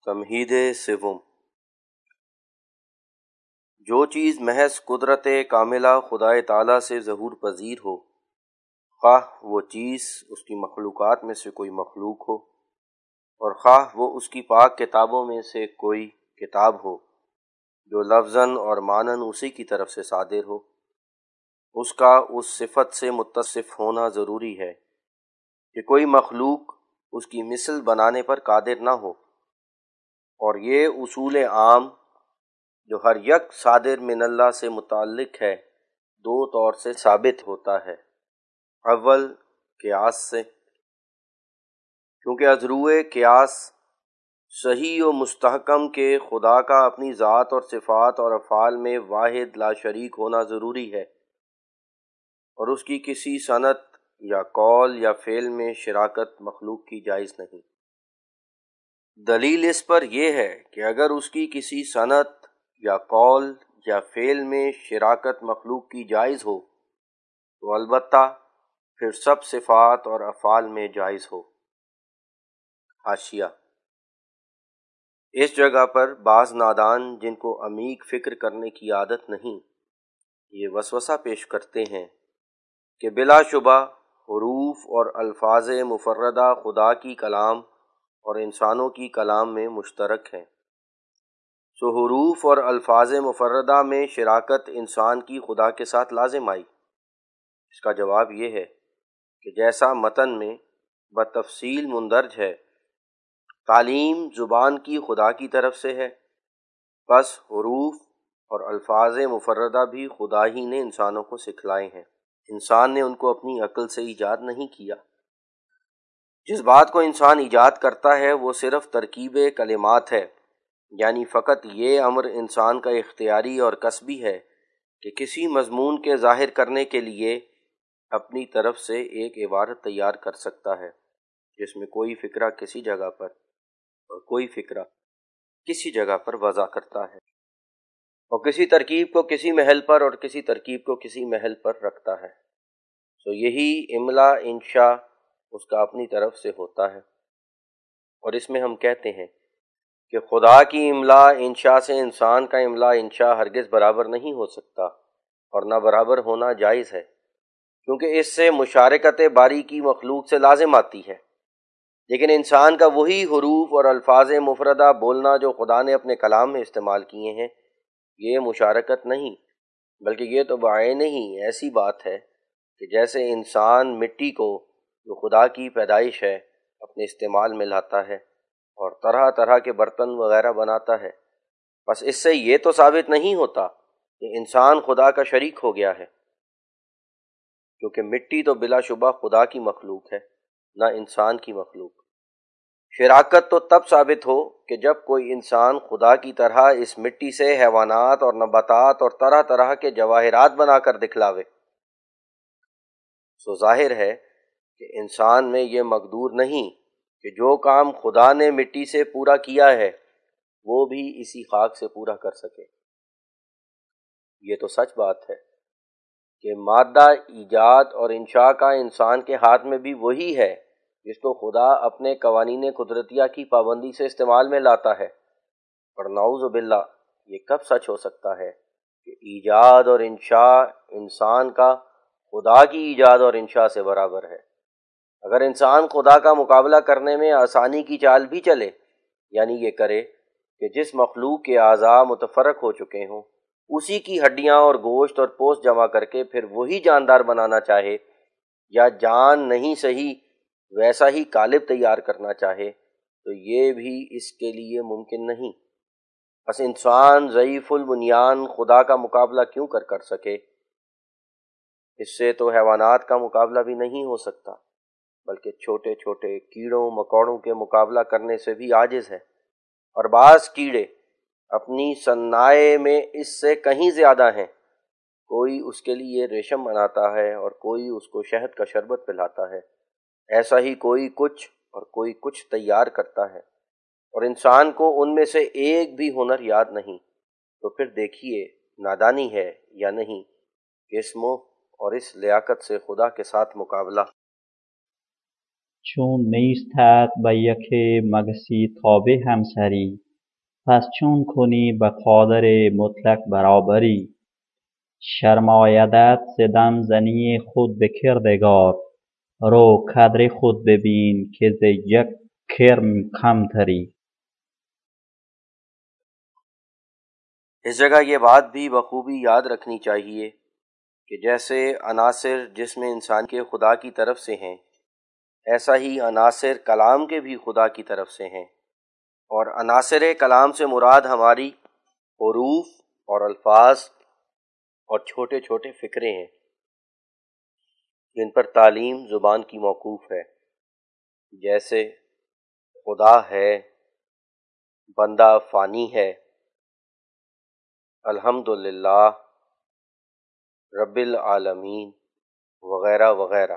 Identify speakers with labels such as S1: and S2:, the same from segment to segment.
S1: تمہید سوم۔ جو چیز محض قدرت کاملہ خدائے تعالیٰ سے ظہور پذیر ہو، خواہ وہ چیز اس کی مخلوقات میں سے کوئی مخلوق ہو اور خواہ وہ اس کی پاک کتابوں میں سے کوئی کتاب ہو جو لفظاً اور معناً اسی کی طرف سے صادر ہو، اس کا اس صفت سے متصف ہونا ضروری ہے کہ کوئی مخلوق اس کی مثل بنانے پر قادر نہ ہو، اور یہ اصول عام جو ہر یک صادر من اللہ سے متعلق ہے دو طور سے ثابت ہوتا ہے۔ اول، قیاس سے، کیونکہ از روئے قیاس صحیح و مستحکم کہ خدا کا اپنی ذات اور صفات اور افعال میں واحد لا شریک ہونا ضروری ہے، اور اس کی کسی صنعت یا قول یا فعل میں شراکت مخلوق کی جائز نہیں۔ دلیل اس پر یہ ہے کہ اگر اس کی کسی صنعت یا قول یا فعل میں شراکت مخلوق کی جائز ہو تو البتہ پھر سب صفات اور افعال میں جائز ہو۔ حاشیہ: اس جگہ پر بعض نادان جن کو عمیق فکر کرنے کی عادت نہیں، یہ وسوسہ پیش کرتے ہیں کہ بلا شبہ حروف اور الفاظ مفردہ خدا کی کلام اور انسانوں کی کلام میں مشترک ہیں، سو حروف اور الفاظ مفردہ میں شراکت انسان کی خدا کے ساتھ لازم آئی۔ اس کا جواب یہ ہے کہ جیسا متن میں بتفصیل مندرج ہے، تعلیم زبان کی خدا کی طرف سے ہے، پس حروف اور الفاظ مفردہ بھی خدا ہی نے انسانوں کو سکھلائے ہیں، انسان نے ان کو اپنی عقل سے ایجاد نہیں کیا۔ جس بات کو انسان ایجاد کرتا ہے وہ صرف ترکیب کلمات ہے، یعنی فقط یہ امر انسان کا اختیاری اور کسبی ہے کہ کسی مضمون کے ظاہر کرنے کے لیے اپنی طرف سے ایک عبارت تیار کر سکتا ہے جس میں کوئی فکرہ کسی جگہ پر اور کوئی فکرہ کسی جگہ پر وضع کرتا ہے، اور کسی ترکیب کو کسی محل پر اور کسی ترکیب کو کسی محل پر رکھتا ہے۔ سو یہی املا انشاء اس کا اپنی طرف سے ہوتا ہے، اور اس میں ہم کہتے ہیں کہ خدا کی املا انشاء سے انسان کا املا انشاء ہرگز برابر نہیں ہو سکتا، اور نہ برابر ہونا جائز ہے، کیونکہ اس سے مشارکت باری کی مخلوق سے لازم آتی ہے۔ لیکن انسان کا وہی حروف اور الفاظ مفردہ بولنا جو خدا نے اپنے کلام میں استعمال کیے ہیں، یہ مشارکت نہیں، بلکہ یہ تو بعین ہی ایسی بات ہے کہ جیسے انسان مٹی کو جو خدا کی پیدائش ہے اپنے استعمال میں لاتا ہے اور طرح طرح کے برتن وغیرہ بناتا ہے، بس اس سے یہ تو ثابت نہیں ہوتا کہ انسان خدا کا شریک ہو گیا ہے، کیونکہ مٹی تو بلا شبہ خدا کی مخلوق ہے، نہ انسان کی مخلوق۔ شراکت تو تب ثابت ہو کہ جب کوئی انسان خدا کی طرح اس مٹی سے حیوانات اور نباتات اور طرح طرح کے جواہرات بنا کر دکھلاوے۔ سو ظاہر ہے کہ انسان میں یہ مقدور نہیں کہ جو کام خدا نے مٹی سے پورا کیا ہے وہ بھی اسی خاک سے پورا کر سکے۔ یہ تو سچ بات ہے کہ مادہ ایجاد اور انشاء کا انسان کے ہاتھ میں بھی وہی ہے جس کو خدا اپنے قوانین قدرتیہ کی پابندی سے استعمال میں لاتا ہے، اور نعوذ باللہ یہ کب سچ ہو سکتا ہے کہ ایجاد اور انشاء انسان کا خدا کی ایجاد اور انشاء سے برابر ہے۔ اگر انسان خدا کا مقابلہ کرنے میں آسانی کی چال بھی چلے، یعنی یہ کرے کہ جس مخلوق کے اعضاء متفرق ہو چکے ہوں اسی کی ہڈیاں اور گوشت اور پوست جمع کر کے پھر وہی جاندار بنانا چاہے، یا جان نہیں صحیح ویسا ہی قالب تیار کرنا چاہے، تو یہ بھی اس کے لیے ممکن نہیں۔ بس انسان ضعیف البنیان خدا کا مقابلہ کیوں کر سکے؟ اس سے تو حیوانات کا مقابلہ بھی نہیں ہو سکتا، بلکہ چھوٹے چھوٹے کیڑوں مکوڑوں کے مقابلہ کرنے سے بھی عاجز ہے، اور بعض کیڑے اپنی صنائع میں اس سے کہیں زیادہ ہیں۔ کوئی اس کے لیے ریشم بناتا ہے اور کوئی اس کو شہد کا شربت پلاتا ہے، ایسا ہی کوئی کچھ اور کوئی کچھ تیار کرتا ہے، اور انسان کو ان میں سے ایک بھی ہنر یاد نہیں، تو پھر دیکھیے نادانی ہے یا نہیں کہ اس موہ اور اس لیاقت سے خدا کے ساتھ مقابلہ
S2: چون نیستت به یک مگسی تابع همسری، پس چون کنی به قادر مطلق برابری. شرم آیدت ز دم زنی خود به کردگار، رو قدر خود ببین که ز یک کرم کمتری.
S1: اس جگہ یہ بات بھی بخوبی یاد رکھنی چاہیے کہ جیسے عناصر جسم انسان کے خدا کی طرف سے ہیں، ایسا ہی عناصر کلام کے بھی خدا کی طرف سے ہیں، اور عناصر کلام سے مراد ہماری حروف اور الفاظ اور چھوٹے چھوٹے فقرے ہیں جن پر تعلیم زبان کی موقوف ہے، جیسے خدا ہے، بندہ فانی ہے، الحمدللہ، رب العالمین، وغیرہ وغیرہ۔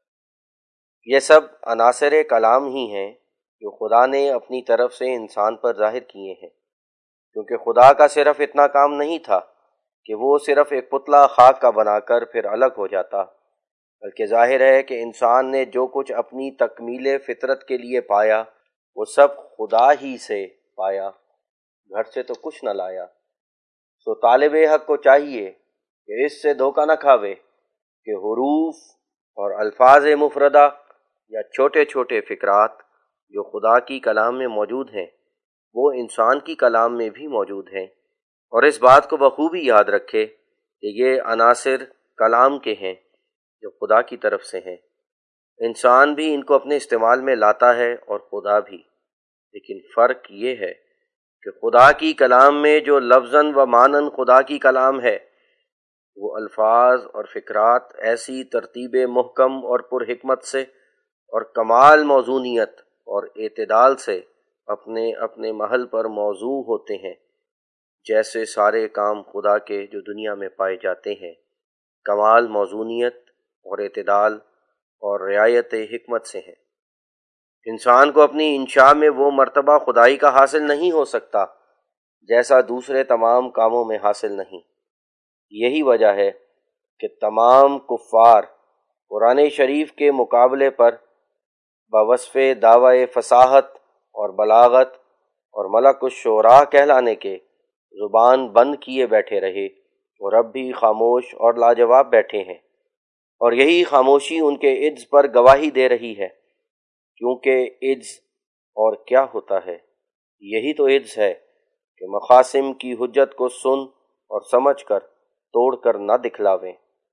S1: یہ سب عناصر کلام ہی ہیں جو خدا نے اپنی طرف سے انسان پر ظاہر کیے ہیں، کیونکہ خدا کا صرف اتنا کام نہیں تھا کہ وہ صرف ایک پتلا خاک کا بنا کر پھر الگ ہو جاتا، بلکہ ظاہر ہے کہ انسان نے جو کچھ اپنی تکمیل فطرت کے لیے پایا وہ سب خدا ہی سے پایا، گھر سے تو کچھ نہ لایا۔ سو طالب حق کو چاہیے کہ اس سے دھوکہ نہ کھاوے کہ حروف اور الفاظ مفردہ یا چھوٹے چھوٹے فقرات جو خدا کی کلام میں موجود ہیں وہ انسان کی کلام میں بھی موجود ہیں، اور اس بات کو بخوبی یاد رکھے کہ یہ عناصر کلام کے ہیں جو خدا کی طرف سے ہیں۔ انسان بھی ان کو اپنے استعمال میں لاتا ہے اور خدا بھی، لیکن فرق یہ ہے کہ خدا کی کلام میں جو لفظاً و معناً خدا کی کلام ہے وہ الفاظ اور فقرات ایسی ترتیب محکم اور پر حکمت سے اور کمال موزونیت اور اعتدال سے اپنے اپنے محل پر موضوع ہوتے ہیں، جیسے سارے کام خدا کے جو دنیا میں پائے جاتے ہیں کمال موزونیت اور اعتدال اور رعایت حکمت سے ہیں۔ انسان کو اپنی انشاء میں وہ مرتبہ خدائی کا حاصل نہیں ہو سکتا جیسا دوسرے تمام کاموں میں حاصل نہیں۔ یہی وجہ ہے کہ تمام کفار قرآن شریف کے مقابلے پر بوصف دعوی فصاحت اور بلاغت اور ملک الشعراء کہلانے کے زبان بند کیے بیٹھے رہے، اور اب بھی خاموش اور لاجواب بیٹھے ہیں، اور یہی خاموشی ان کے عجز پر گواہی دے رہی ہے، کیونکہ عجز اور کیا ہوتا ہے؟ یہی تو عجز ہے کہ مقاسم کی حجت کو سن اور سمجھ کر توڑ کر نہ دکھلاویں۔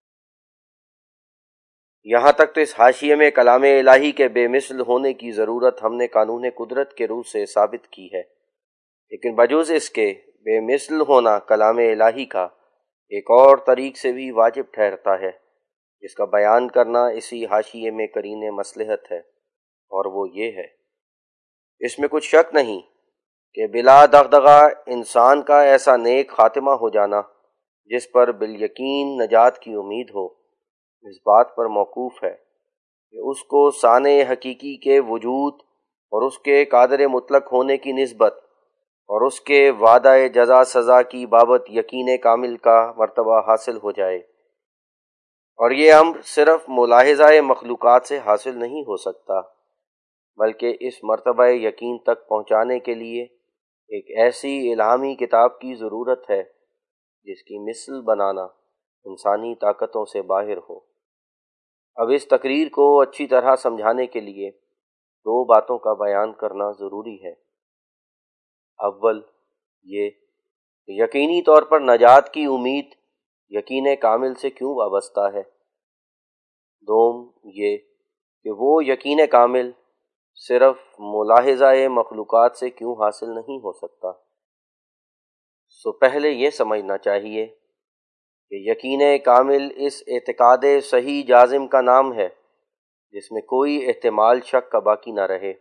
S1: یہاں تک تو اس حاشیے میں کلام الہی کے بے مثل ہونے کی ضرورت ہم نے قانون قدرت کے روح سے ثابت کی ہے، لیکن بجوز اس کے بے مثل ہونا کلام الہی کا ایک اور طریق سے بھی واجب ٹھہرتا ہے، جس کا بیان کرنا اسی حاشیے میں قرین مصلحت ہے، اور وہ یہ ہے، اس میں کچھ شک نہیں کہ بلا دغدغہ انسان کا ایسا نیک خاتمہ ہو جانا جس پر بالیقین نجات کی امید ہو، اس بات پر موقوف ہے کہ اس کو سانع حقیقی کے وجود اور اس کے قادر مطلق ہونے کی نسبت اور اس کے وعدہ جزا سزا کی بابت یقین کامل کا مرتبہ حاصل ہو جائے، اور یہ امر صرف ملاحظہ مخلوقات سے حاصل نہیں ہو سکتا، بلکہ اس مرتبہ یقین تک پہنچانے کے لیے ایک ایسی الہامی کتاب کی ضرورت ہے جس کی مثل بنانا انسانی طاقتوں سے باہر ہو۔ اب اس تقریر کو اچھی طرح سمجھانے کے لیے دو باتوں کا بیان کرنا ضروری ہے۔ اول یہ کہ یقینی طور پر نجات کی امید یقین کامل سے کیوں وابستہ ہے۔ دوم یہ کہ وہ یقین کامل صرف ملاحظہ مخلوقات سے کیوں حاصل نہیں ہو سکتا۔ سو پہلے یہ سمجھنا چاہیے کہ یقین کامل اس اعتقاد صحیح جازم کا نام ہے جس میں کوئی احتمال شک کا باقی نہ رہے،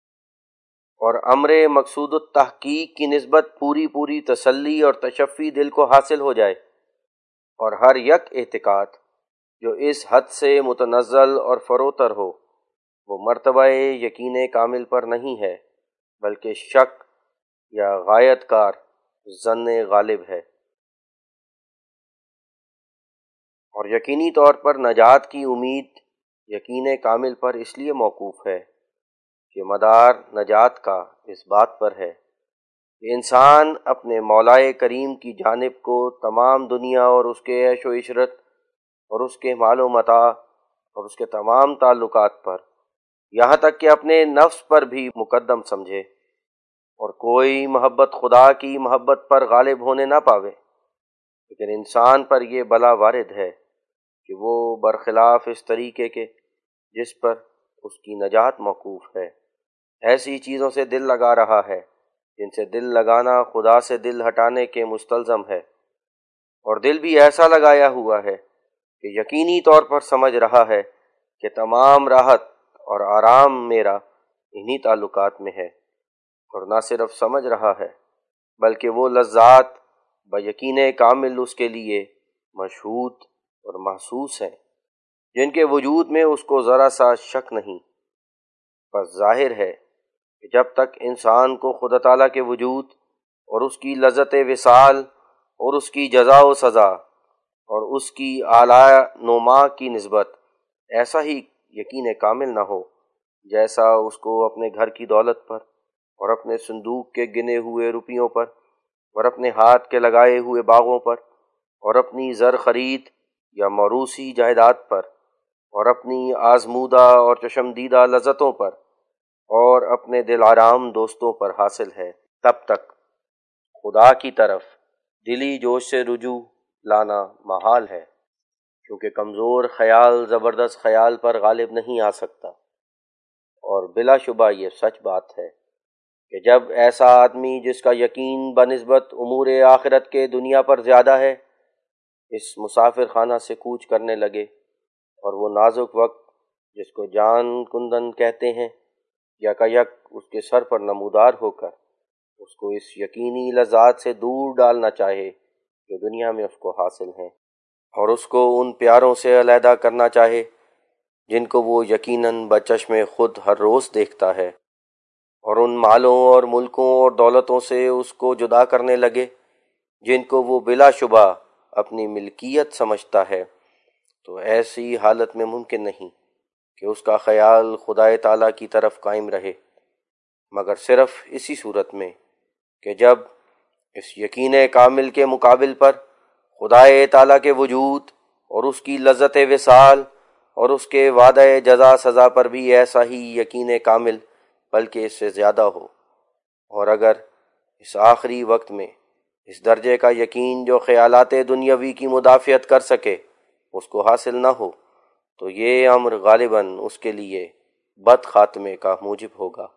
S1: اور امر مقصود التحقیق کی نسبت پوری تسلی اور تشفی دل کو حاصل ہو جائے، اور ہر یک اعتقاد جو اس حد سے متنزل اور فروتر ہو وہ مرتبہ یقین کامل پر نہیں ہے بلکہ شک یا غایت کار ظن غالب ہے۔ اور یقینی طور پر نجات کی امید یقین کامل پر اس لیے موقوف ہے کہ مدار نجات کا اس بات پر ہے کہ انسان اپنے مولائے کریم کی جانب کو تمام دنیا اور اس کے عیش و عشرت اور اس کے مال و متاع اور اس کے تمام تعلقات پر، یہاں تک کہ اپنے نفس پر بھی مقدم سمجھے، اور کوئی محبت خدا کی محبت پر غالب ہونے نہ پاوے۔ لیکن انسان پر یہ بلا وارد ہے کہ وہ برخلاف اس طریقے کے جس پر اس کی نجات موقوف ہے، ایسی چیزوں سے دل لگا رہا ہے جن سے دل لگانا خدا سے دل ہٹانے کے مستلزم ہے، اور دل بھی ایسا لگایا ہوا ہے کہ یقینی طور پر سمجھ رہا ہے کہ تمام راحت اور آرام میرا انہی تعلقات میں ہے، اور نہ صرف سمجھ رہا ہے بلکہ وہ لذات بیقین کامل اس کے لیے مشہود اور محسوس ہیں جن کے وجود میں اس کو ذرا سا شک نہیں۔ بس ظاہر ہے کہ جب تک انسان کو خدا تعالیٰ کے وجود اور اس کی لذت وصال اور اس کی جزا و سزا اور اس کی اعلیٰ نما کی نسبت ایسا ہی یقین کامل نہ ہو جیسا اس کو اپنے گھر کی دولت پر اور اپنے صندوق کے گنے ہوئے روپیوں پر اور اپنے ہاتھ کے لگائے ہوئے باغوں پر اور اپنی زر خرید یا موروثی جائیداد پر اور اپنی آزمودہ اور چشمدیدہ لذتوں پر اور اپنے دل آرام دوستوں پر حاصل ہے، تب تک خدا کی طرف دلی جوش سے رجوع لانا محال ہے، کیونکہ کمزور خیال زبردست خیال پر غالب نہیں آ سکتا۔ اور بلا شبہ یہ سچ بات ہے کہ جب ایسا آدمی جس کا یقین بنسبت امور آخرت کے دنیا پر زیادہ ہے اس مسافر خانہ سے کوچ کرنے لگے، اور وہ نازک وقت جس کو جان کندن کہتے ہیں یک اس کے سر پر نمودار ہو کر اس کو اس یقینی لذات سے دور ڈالنا چاہے جو دنیا میں اس کو حاصل ہیں، اور اس کو ان پیاروں سے علیحدہ کرنا چاہے جن کو وہ یقیناً بچشم خود ہر روز دیکھتا ہے، اور ان مالوں اور ملکوں اور دولتوں سے اس کو جدا کرنے لگے جن کو وہ بلا شبہ اپنی ملکیت سمجھتا ہے، تو ایسی حالت میں ممکن نہیں کہ اس کا خیال خدا تعالیٰ کی طرف قائم رہے، مگر صرف اسی صورت میں کہ جب اس یقین کامل کے مقابل پر خدا تعالیٰ کے وجود اور اس کی لذت وصال اور اس کے وعدہ جزا سزا پر بھی ایسا ہی یقین کامل بلکہ اس سے زیادہ ہو، اور اگر اس آخری وقت میں اس درجے کا یقین جو خیالات دنیاوی کی مدافعت کر سکے اس کو حاصل نہ ہو، تو یہ امر غالباً اس کے لیے بد خاتمے کا موجب ہوگا۔